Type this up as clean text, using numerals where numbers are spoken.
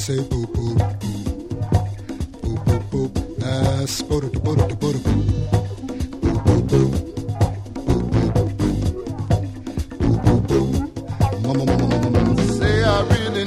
say boo boo boo boo boo boo. That's boo boo boo boo boo boo boo boo boo boo boo. Mama mama mama mama. Say I really